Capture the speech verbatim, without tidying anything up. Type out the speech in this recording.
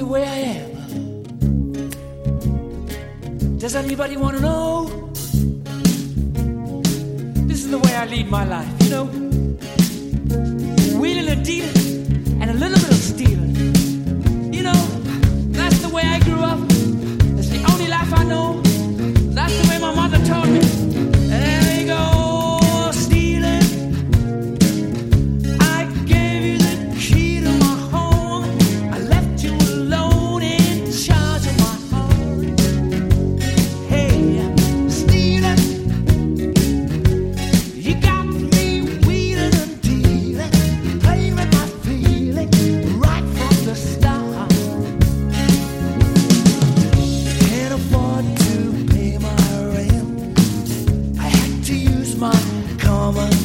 the way I am. Does anybody want to know? This is the way I lead my life, you know. Wheeling and dealing and a little bit of stealing. You know, that's the way I grew up. It's the only life I know. That's the way my mother taught me. There you go, stealing. I gave you the key to my home. I left you alone in charge of my heart. Hey, stealing. You got me wheeling and dealing, playing with my feelings right from the start. Can't afford to pay my rent. I had to use my common